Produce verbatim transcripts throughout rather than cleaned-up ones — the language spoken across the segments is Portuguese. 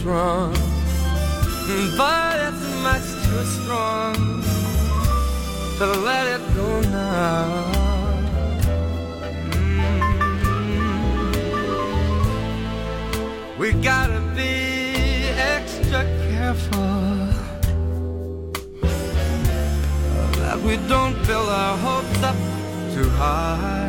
strong, but it's much too strong to let it go now. Mm. We gotta be extra careful that we don't build our hopes up too high,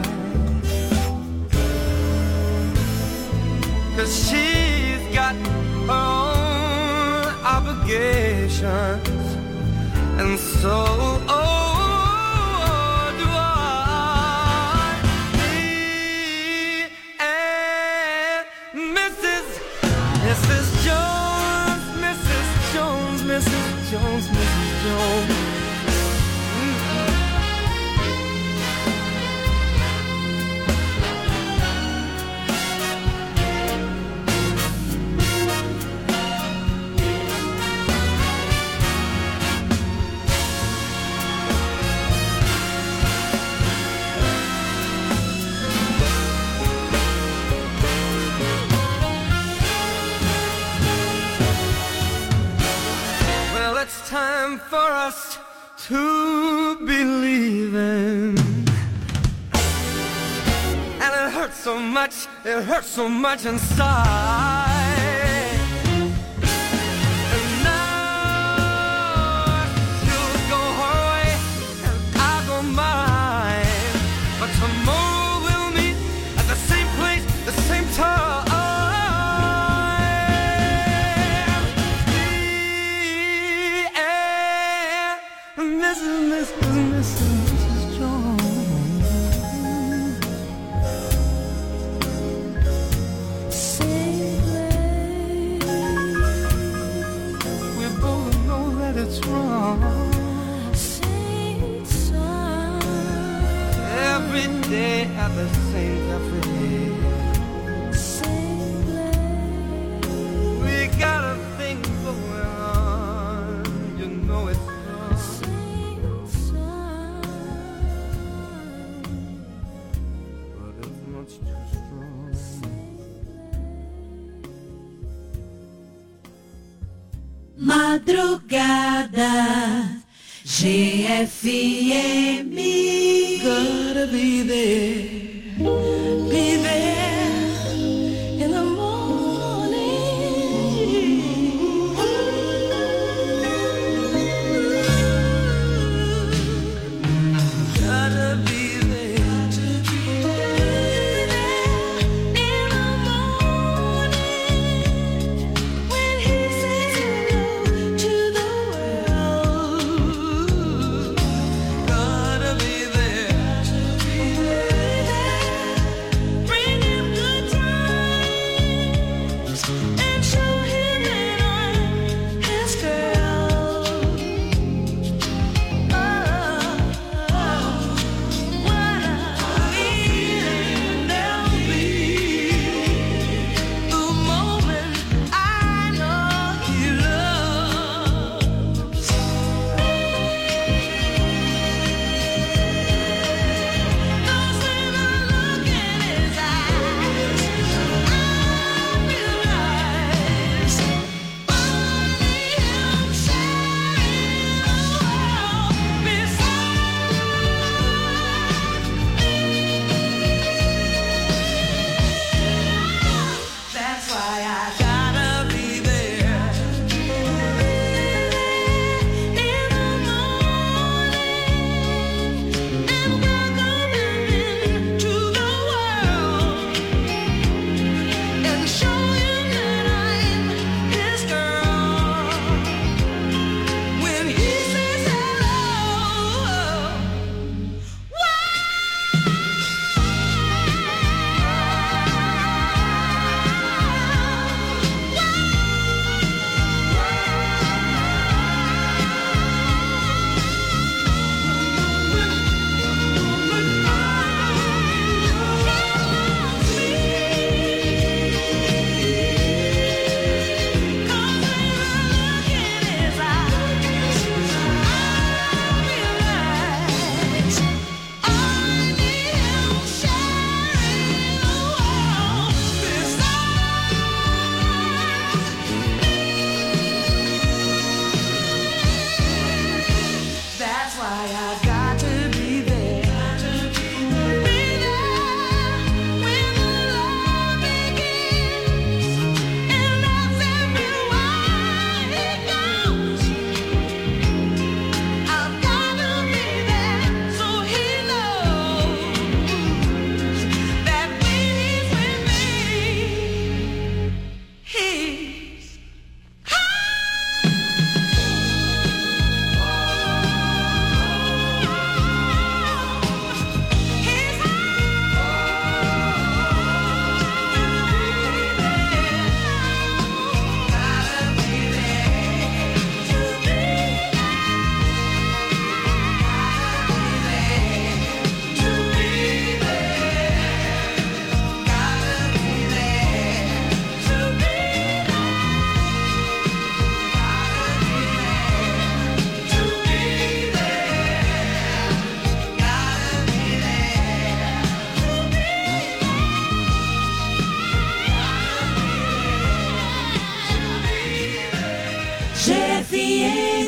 'cause she's got her own obligations, and so oh, do I. Me and Missus Missus Jones, Missus Jones, Missus Jones, Missus Jones. It's time for us to be leaving, and it hurts so much, it hurts so much inside. And now she'll go her way and I'll go mine, but tomorrow we'll meet at the same place, the same time. Missus Missus Missus Jones. We both know that it's wrong. Every day at the same cafe. We got a thing going on, you know it's Madrugada G F M. Gotta be there, be there in the morning. gotta be there, To be there in the morning when he says hello to the world. gotta be there, To be there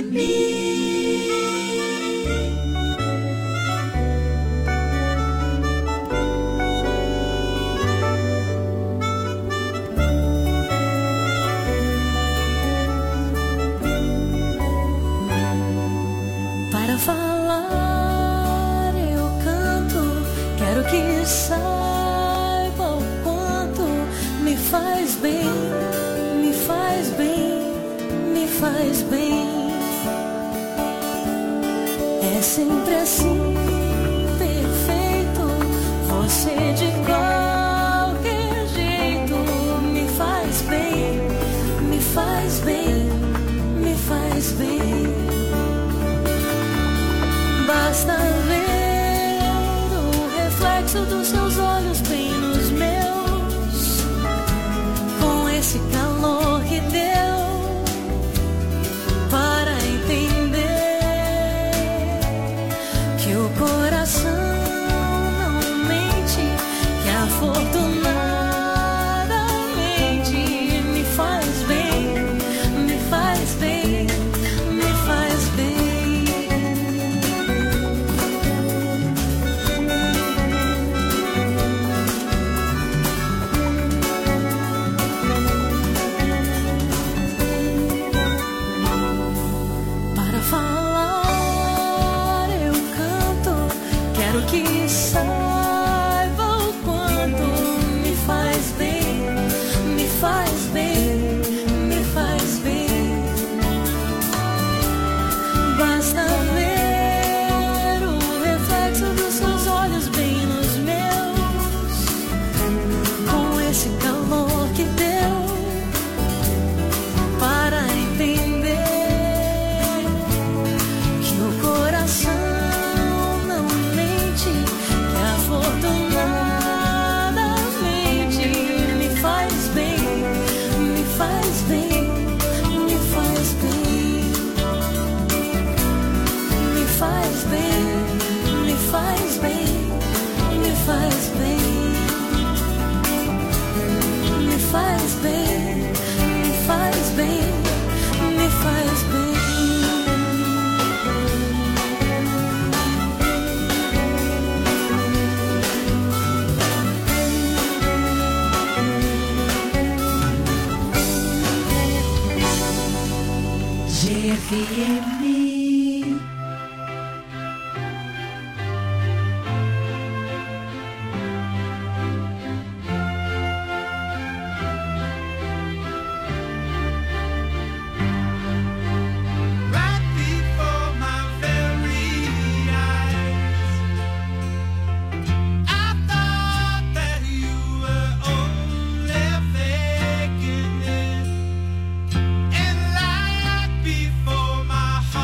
Para falar eu canto, quero que saiba o quanto me faz bem, me faz bem, me faz bem. É sempre assim, perfeito, você de qualquer jeito me faz bem, me faz bem, me faz bem. Basta ver o reflexo dos seus olhos bem nos meus, com esse calor que deu, para entender que o coração não mente, que afortunadamente me faz bem, me faz bem, me faz bem. Que saiba o quanto me faz bem, me faz bem, me faz bem. Basta ver o reflexo dos seus olhos bem nos meus, com esse calor que deu, para entender que o coração G F M. My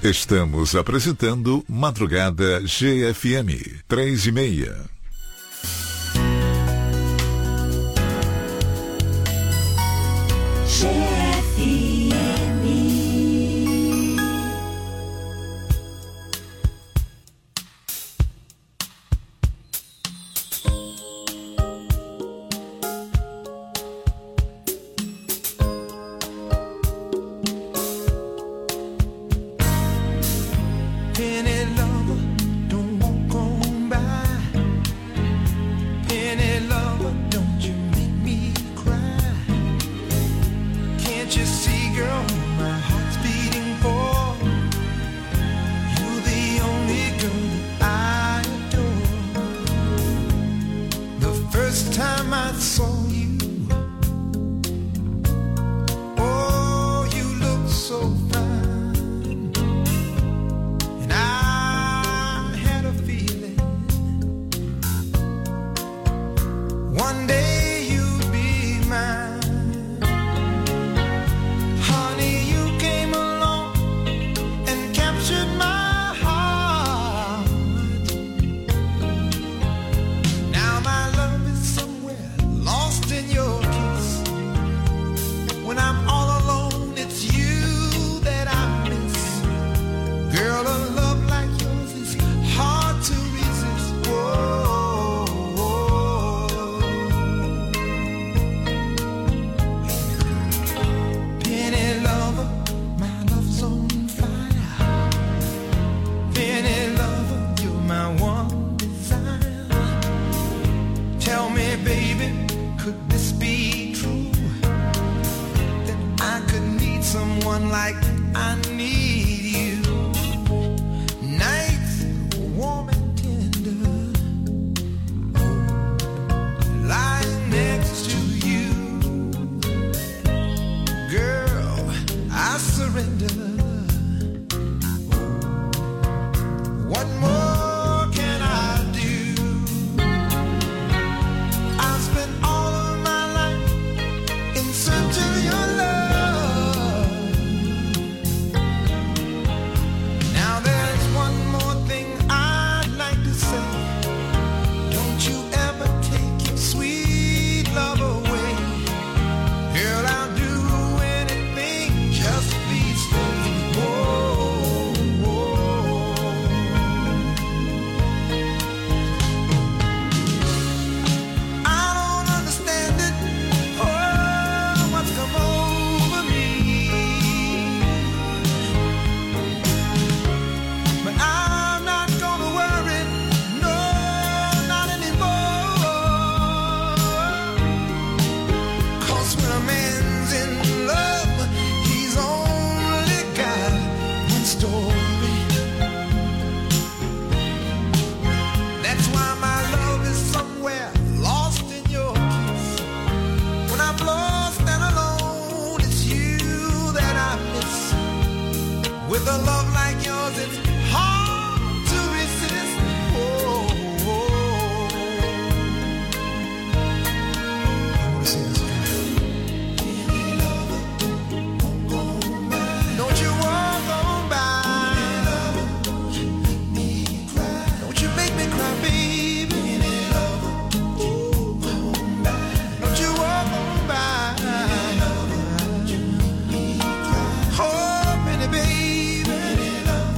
Estamos apresentando Madrugada G F M, três e meia. G F M. Baby,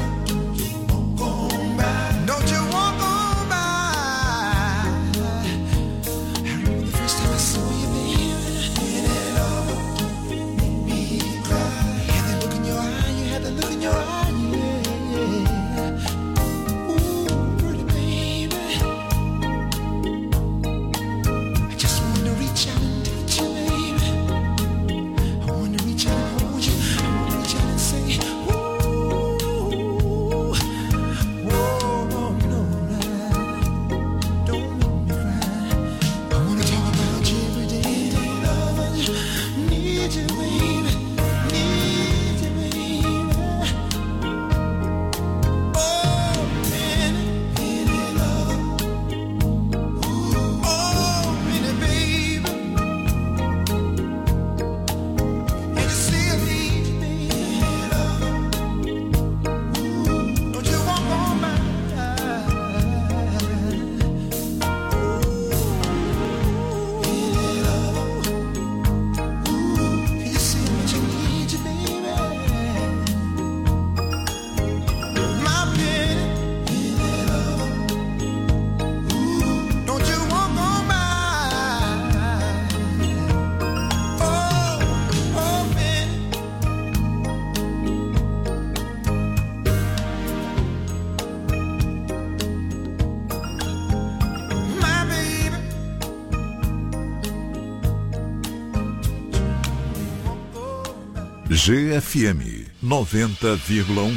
G F M noventa vírgula um.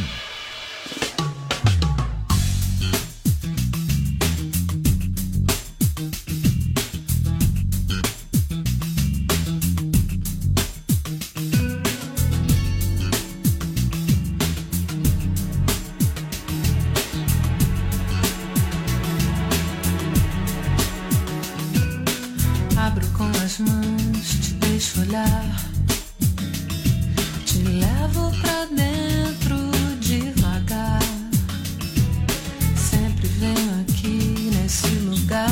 Abro com as mãos, te deixo olhar, te levo pra dentro devagar. Sempre venho aqui nesse lugar,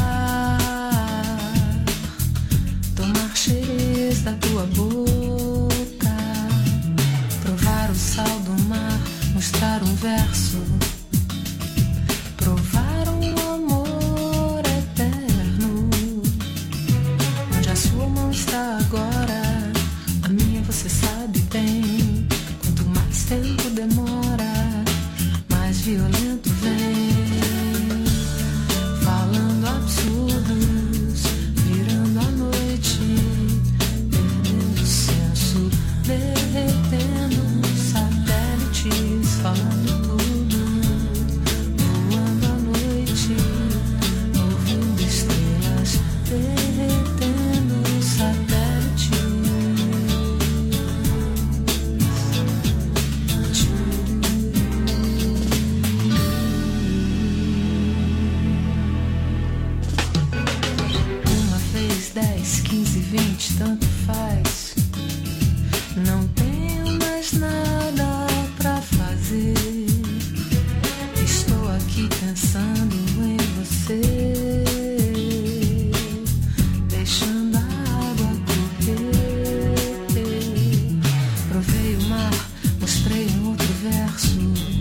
tomar cheiros da tua boca, provar o sal do mar, mostrar um verso, provar um amor eterno. Onde a sua mão está agora, a minha você sabe bem. Quanto mais tempo demora, mais violento vem. Falando absurdos, virando a noite, perdendo o senso, derretendo satélites, falando tudo, voando a noite, ouvindo estrelas, derretendo satélites. Uma vez, dez, quinze, vinte, tanto faz. Não tenho mais nada pra fazer. Estou aqui pensando em você, deixando a água correr. Provei o mar, mostrei um outro verso,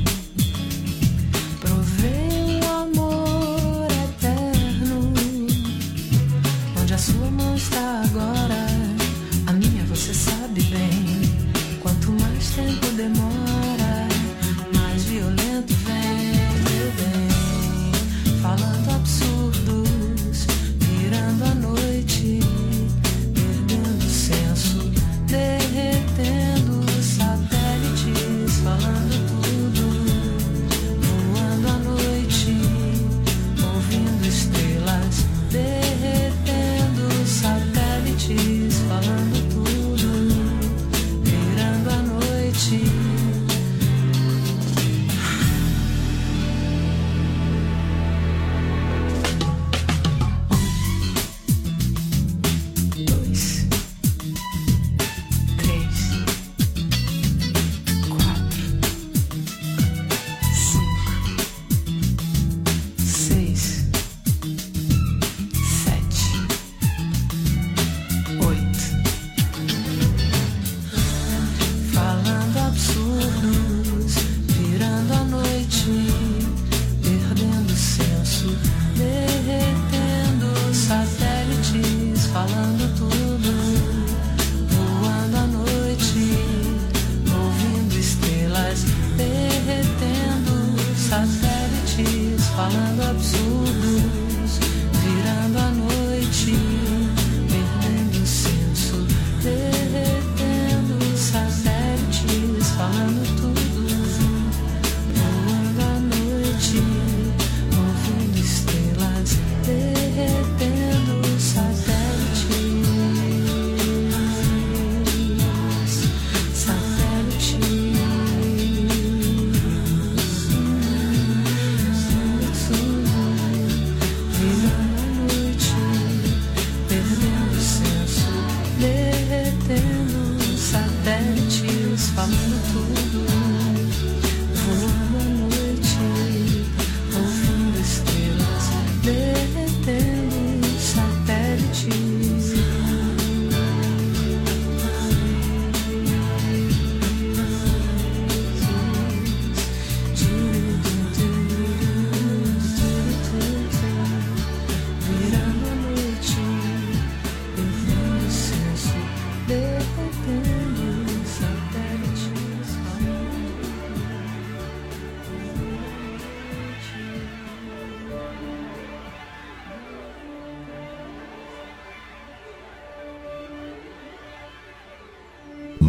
provei um amor eterno. Onde a sua mão está agora, a minha você sabe bem. Quanto mais tempo demora, mais violento vem, vem. Falando absurdos, virando a noite, perdendo o senso, derretendo satélites, falando tudo, voando a noite, ouvindo estrelas, derretendo satélites, falando tudo, virando a noite. Um, dois, três, quatro,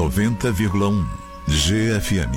noventa vírgula um G F M.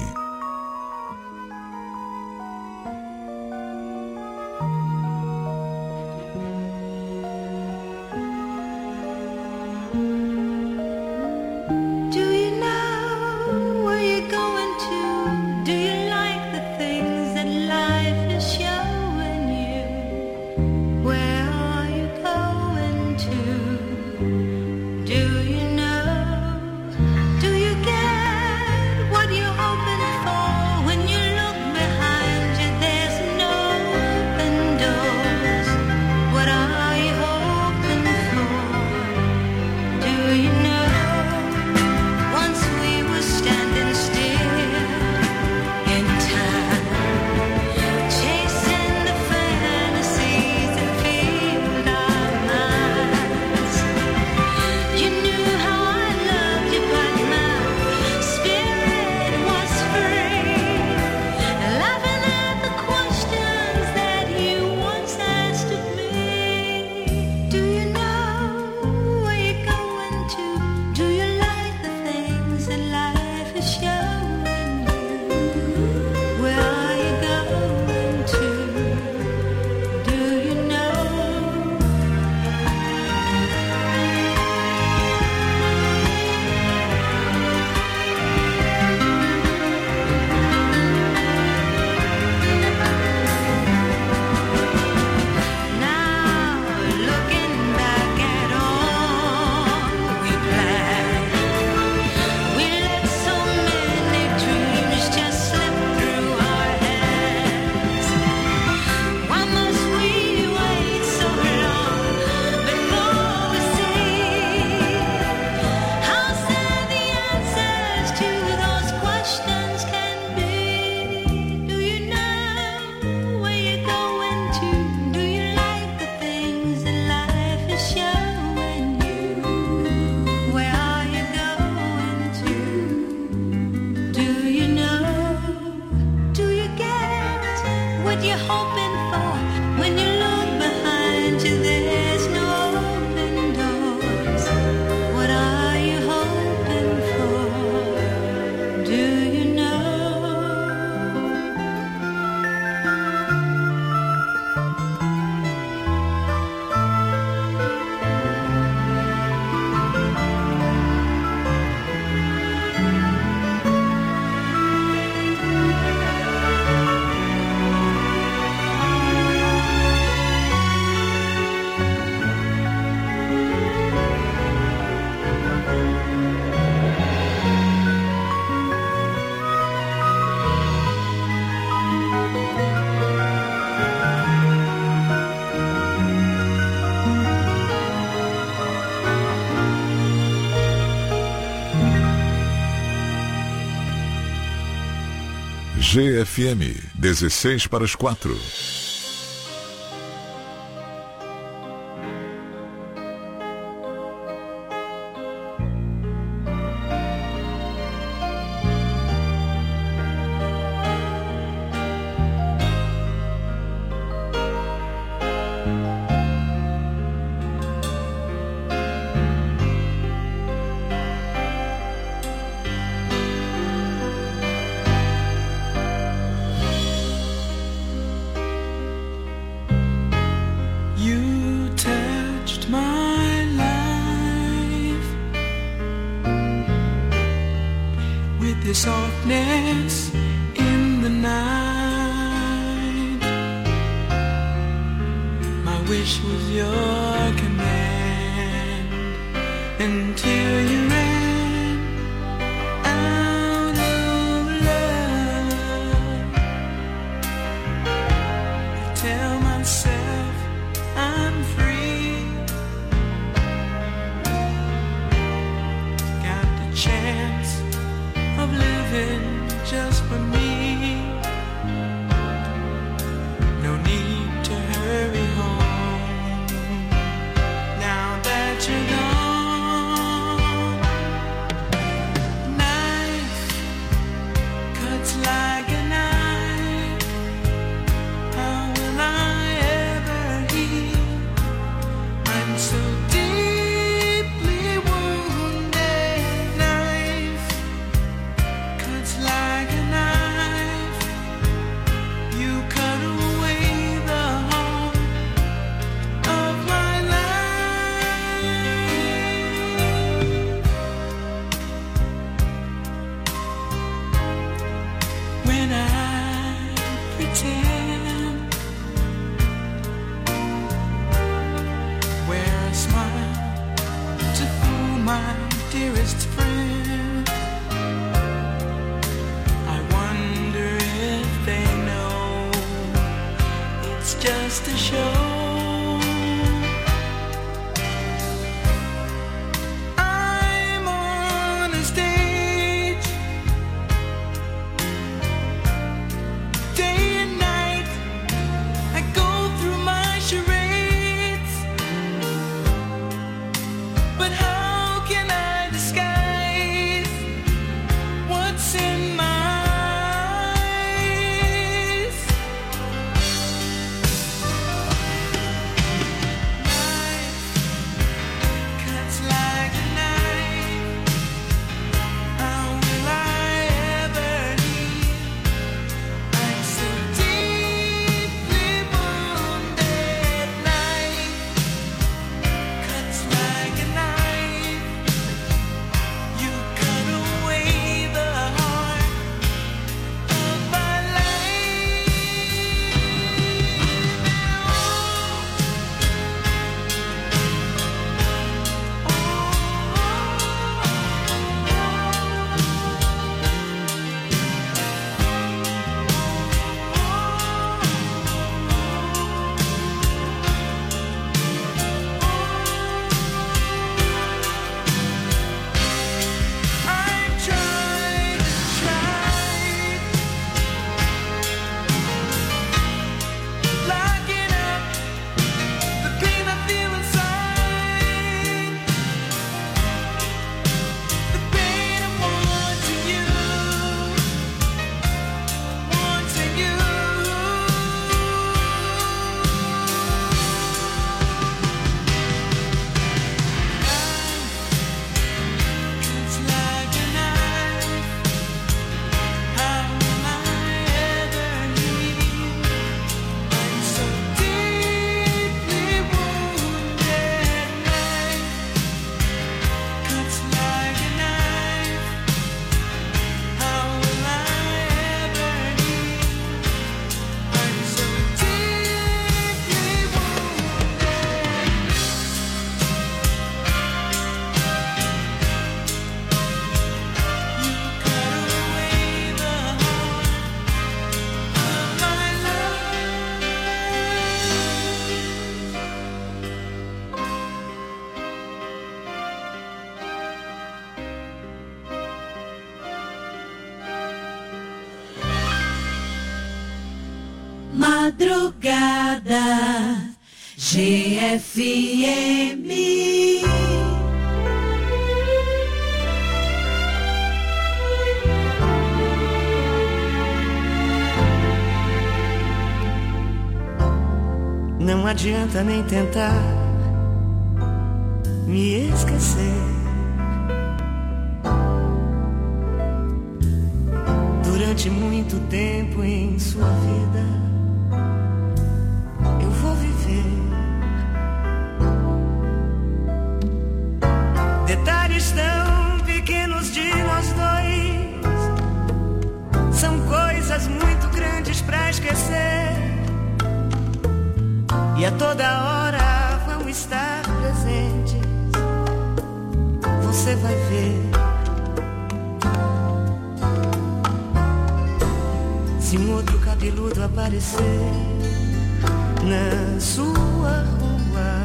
G F M, dezesseis para as quatro. Now that you're gone, just a show. I'm on a stage, day and night. I go through my charades, but how can I disguise what's in my Madrugada G F M. Não adianta nem tentar me esquecer. Durante muito tempo em sua vida eu vou viver. Detalhes tão pequenos de nós dois são coisas muito grandes pra esquecer. E a toda hora vão estar presentes. Você vai ver. Se um outro cabeludo aparecer na sua rua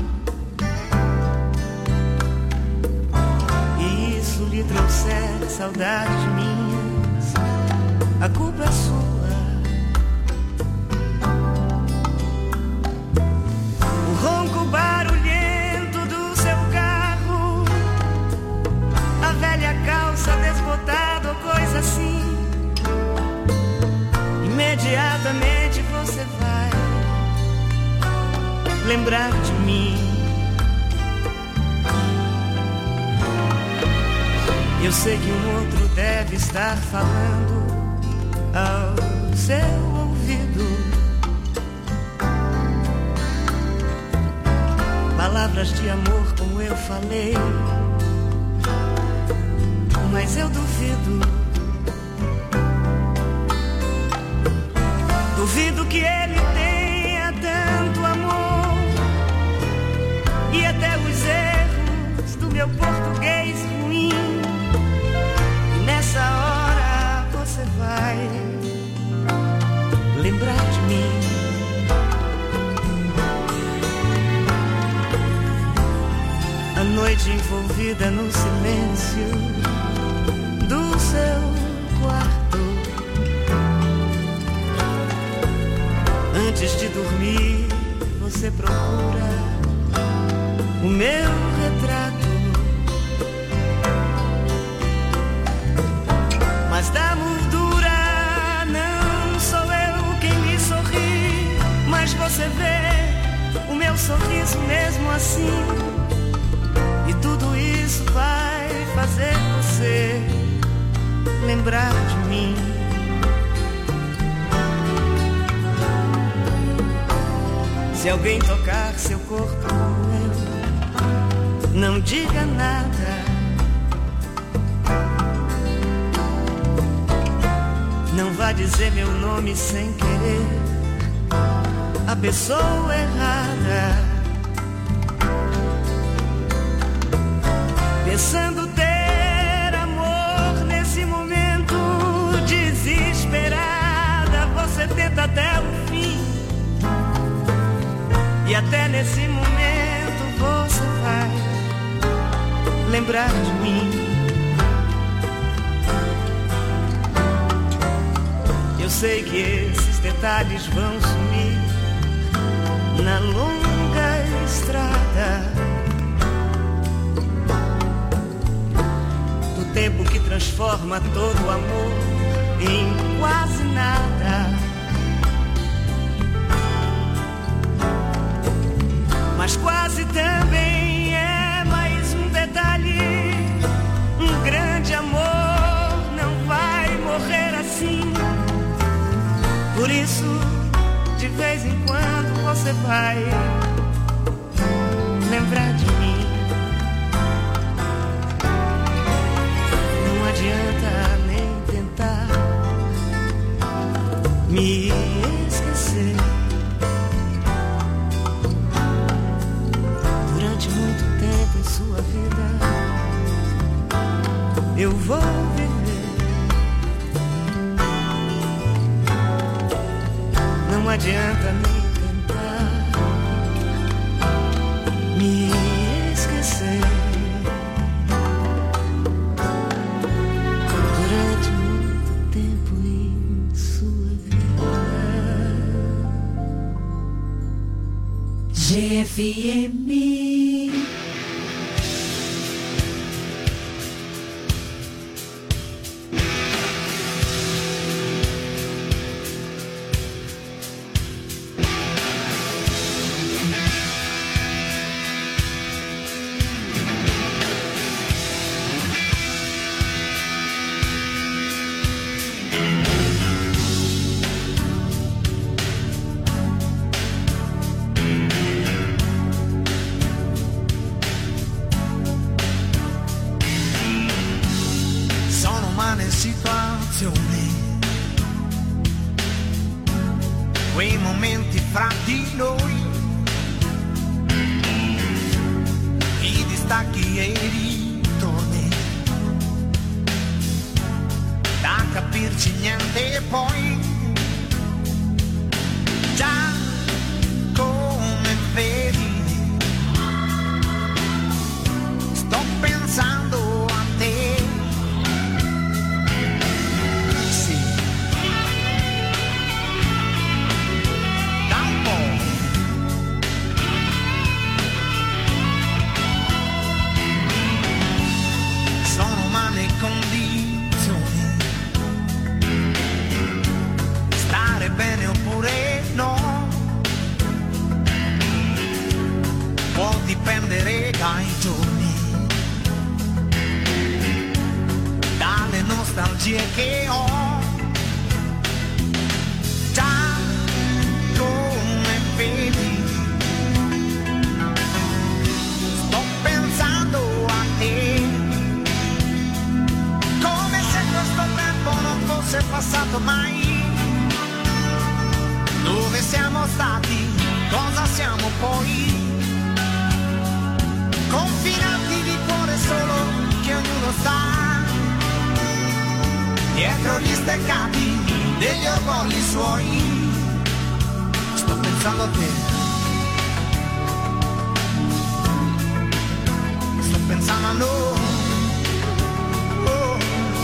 e isso lhe trouxer saudades minhas, a culpa é sua. Ronco barulhento do seu carro, a velha calça desbotada ou coisa assim, imediatamente você vai lembrar de mim. Eu sei que um outro deve estar falando ao seu ouvido palavras de amor como eu falei, mas eu duvido. Duvido que ele tenha tanto amor e até os erros do meu português ruim. E nessa hora você vai lembrar de mim. noite envolvida no silêncio do seu quarto. Antes de dormir, você procura o meu retrato. Mas da moldura não sou eu quem lhe sorri, mas você vê o meu sorriso mesmo assim. E tudo isso vai fazer você lembrar de mim. Se alguém tocar seu corpo no meu, não diga nada. Não vá dizer meu nome sem querer a pessoa errada. Pensando ter amor nesse momento, desesperada, você tenta até o fim. E até nesse momento você vai lembrar de mim. Eu sei que esses detalhes vão sumir na longa estrada do tempo que transforma todo o amor em quase nada. Mas quase também é mais um detalhe. Um grande amor não vai morrer assim. Por isso, de vez em quando você vai lembrar de mim. Não adianta nem tentar me esquecer. Durante muito tempo em sua vida eu vou viver. Não adianta nem tentar me esquecer. Durante muito tempo em sua vida. G F M quei momenti fra di noi, i distacchi e i ritorni, da capirci niente e poi, già come vedi, sto pensando a te. Condizioni, stare bene oppure no, può dipendere dai giorni, dalle nostalgie che ho, già come vedi, sto pensando a te. Non fosse passato mai. Dove siamo stati? Cosa siamo poi? Confinati di cuore solo che ognuno sta dietro gli steccati degli orgogli suoi. Sto pensando a te. Sto pensando a noi. Oh.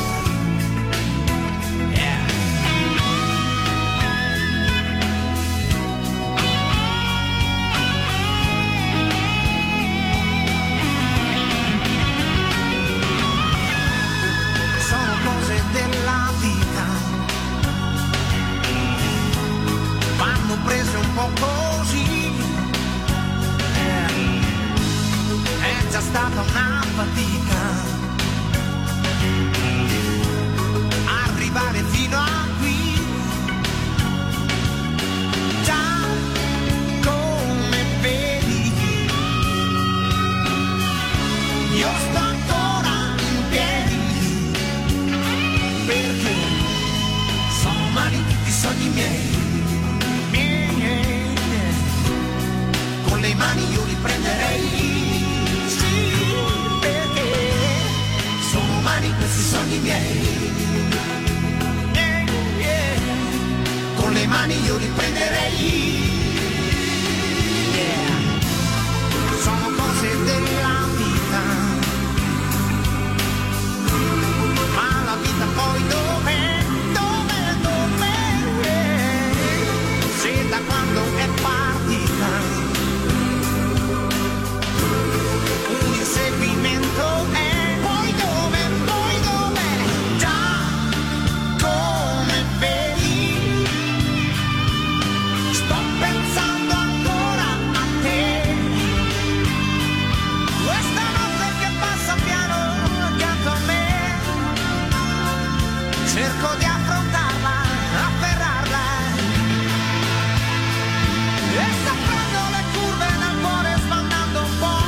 Yeah. Sono cose della vita, vanno prese un po' così. È già stata una fatica arrivare fino a qui. Già come vedi io sto ancora in piedi, perché sono umani tutti i sogni miei. miei, miei. Con le mani io li prenderei. Questi sogni miei, yeah, yeah. Con le mani io li prenderei, yeah. Sono cose della vita, ma la vita poi dov'è, dov'è, dov'è, se da quando è partita un inseguimento è. Cerco di affrontarla, afferrarla, e sta prendo le curve nel cuore sbandando un po'.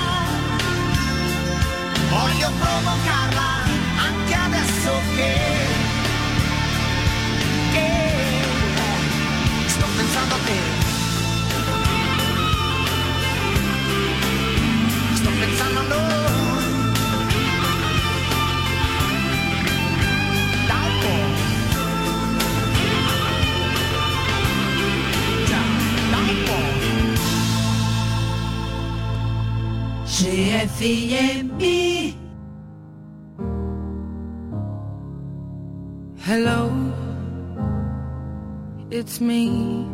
Voglio provocarla anche adesso che, che sto pensando a te. Sto pensando a noi. G F M E. Hello, it's me.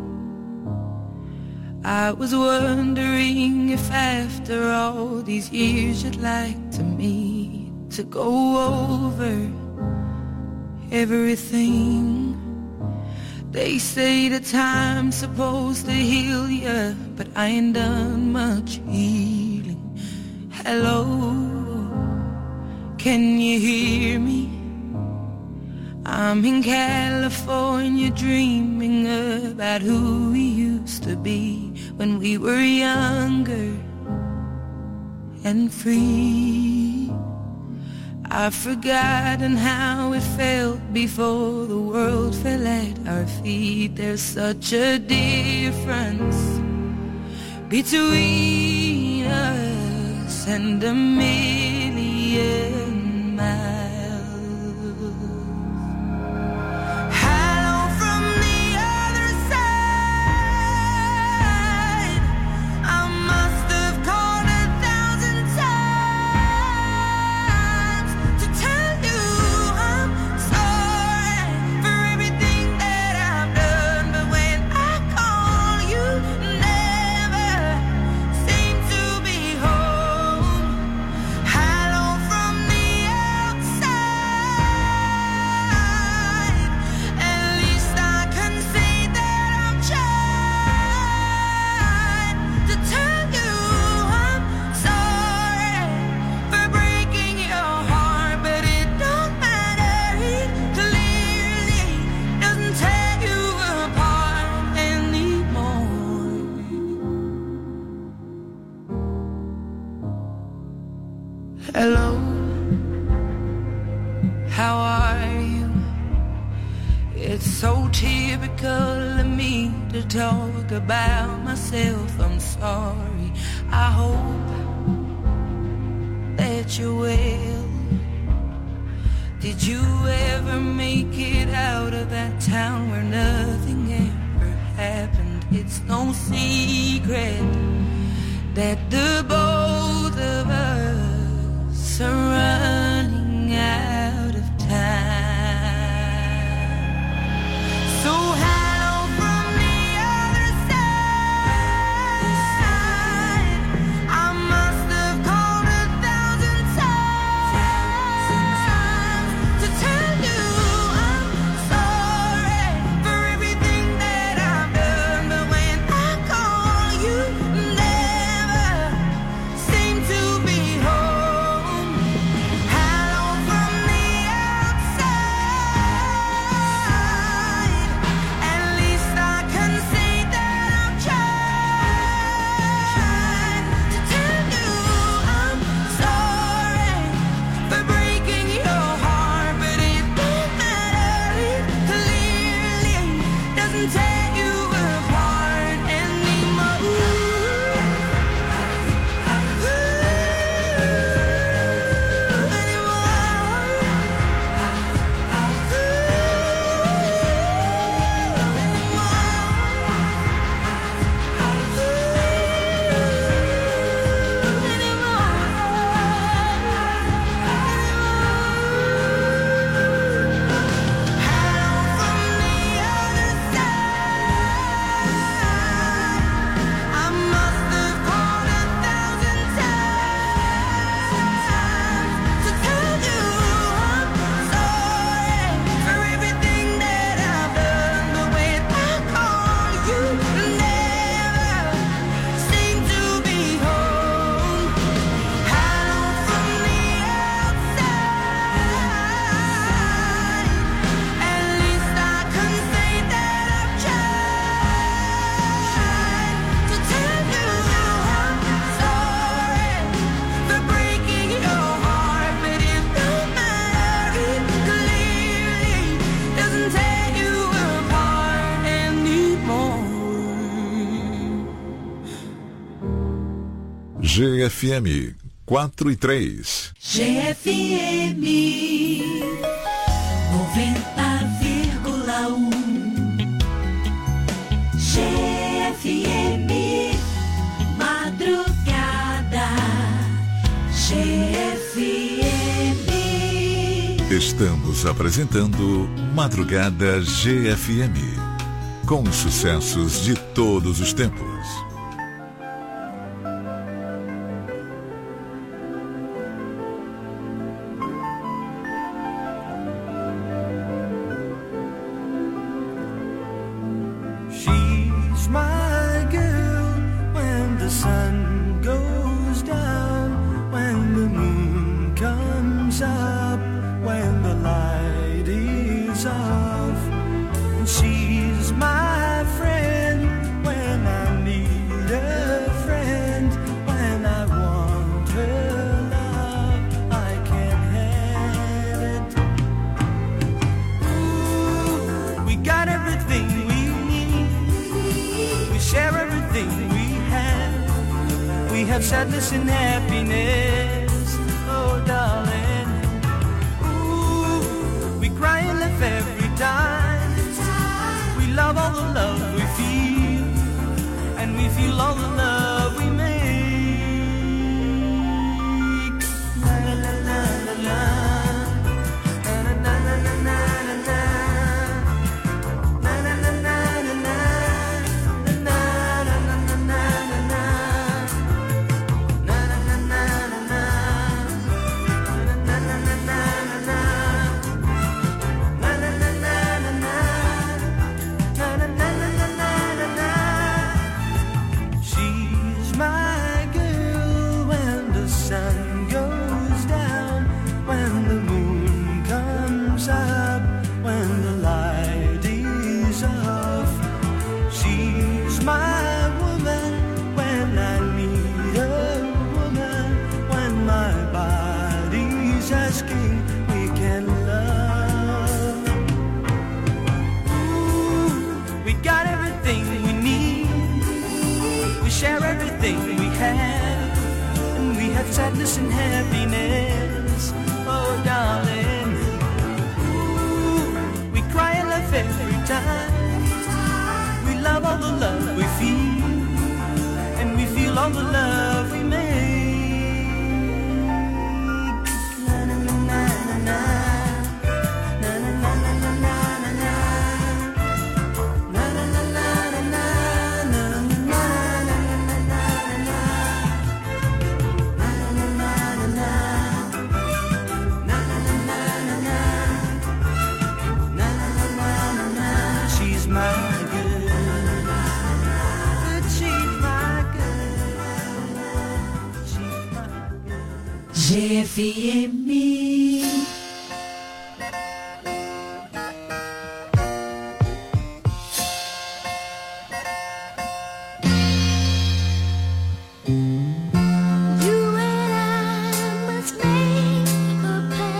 I was wondering if after all these years you'd like to meet to go over everything. They say the time's supposed to heal ya, but I ain't done much healing. Hello, can you hear me? I'm in California dreaming about who we used to be when we were younger and free. I've forgotten how it felt before the world fell at our feet. There's such a difference between us and a million miles. Hello from the other side. I must have called a thousand times to tell you I'm sorry for everything that I've done, but when I call you never seem to be home. Hello from the outside. At least I can say that I've tried to tell you I'm sorry for breaking your heart, but it don't matter. It clearly doesn't tear you apart anymore. Hello, how are you? It's so typical of me to talk about myself. I'm sorry. I hope that you're well. Did you ever make it out of that town where nothing ever happened? It's no secret that the both of us G F M quatro e três. G F M noventa vírgula um. G F M Madrugada. G F M. Estamos apresentando Madrugada G F M, com os sucessos de todos os tempos. Sadness and happiness, oh darling. Ooh, we cry and laugh every time. We love all the love we feel, and we feel all the love we make. La la la la la la. Sadness and happiness, oh darling. Ooh, we cry and laugh every time. We love all the love we feel, and we feel all the love we make. Na na na na na na. G F M.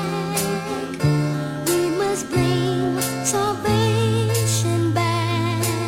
Salvation back.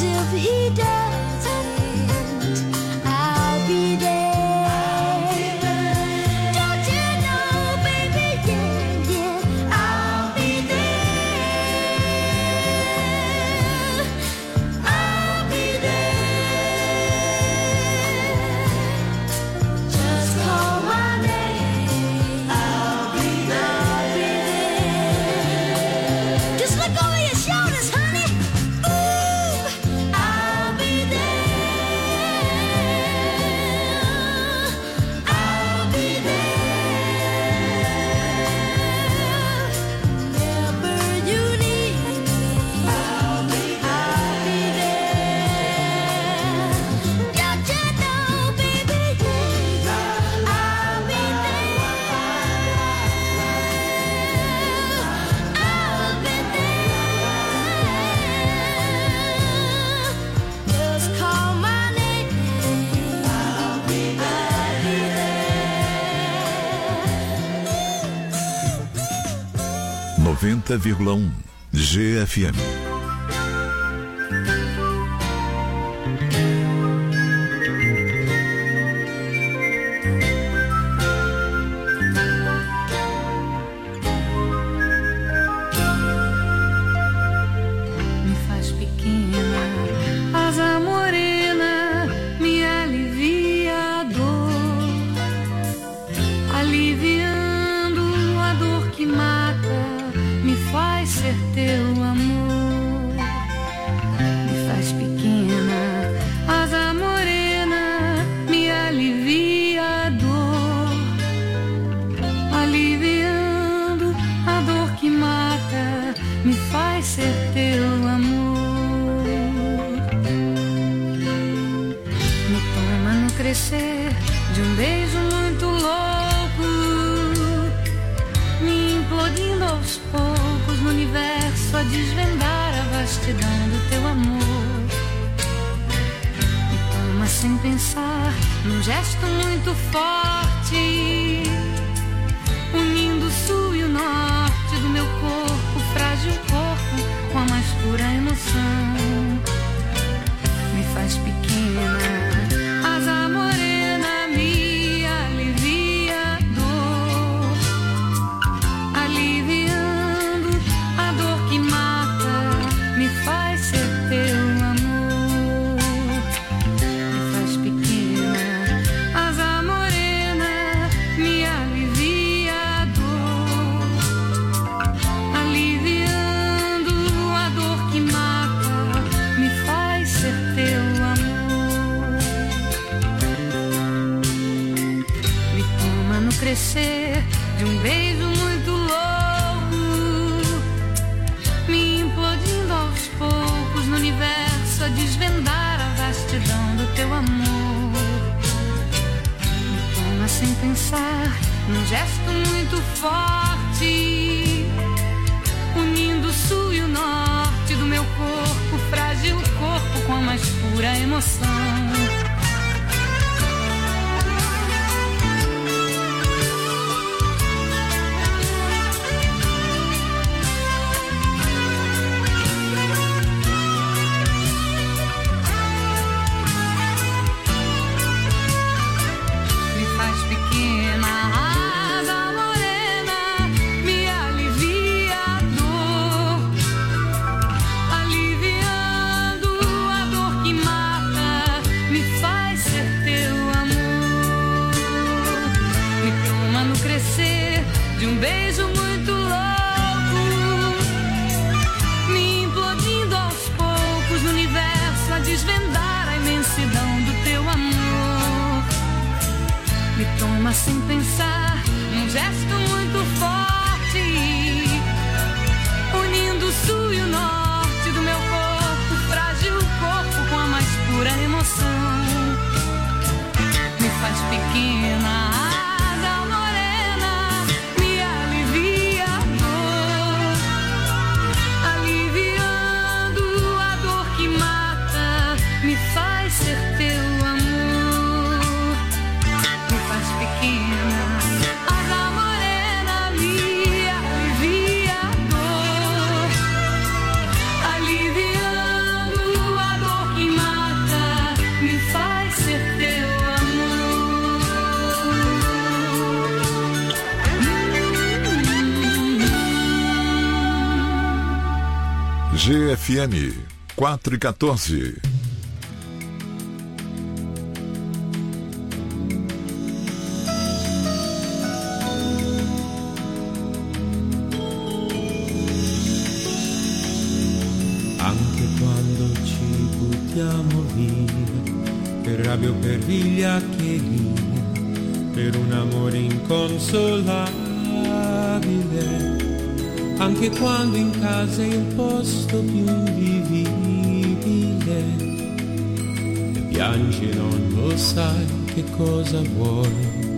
noventa vírgula um G F M. Asa morena G F M quatro e quatorze. Anche quando ci buttiamo via, per rabbia o per vigliaccheria, per un amore inconsolabile, anche quando in casa è il posto più invivibile, e piangi e non lo sai che cosa vuoi.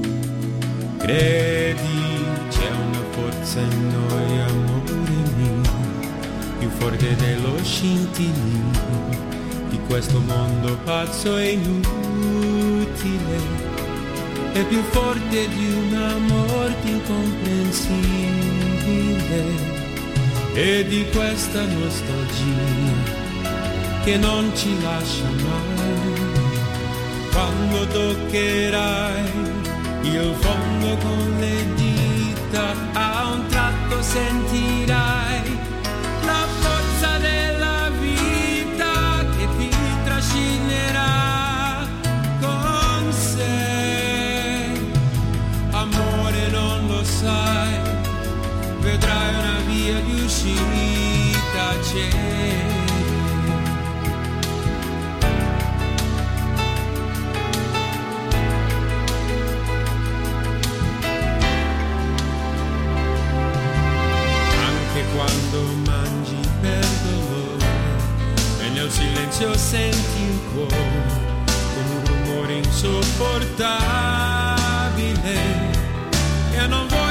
Credi, c'è una forza in noi, amore mio, più forte dello scintillio di questo mondo pazzo e inutile, è più forte di una morte incomprensibile, e di questa nostalgia che non ci lascia mai. Quando toccherai il fondo con le dita, a un tratto sentirai la forza della vita che ti trascinerà con sé. Amore, non lo sai, vedrai una via di uscita, c'è. Quando mangi per dolore e nel silenzio senti il cuore con un rumore insopportabile, e non vuoi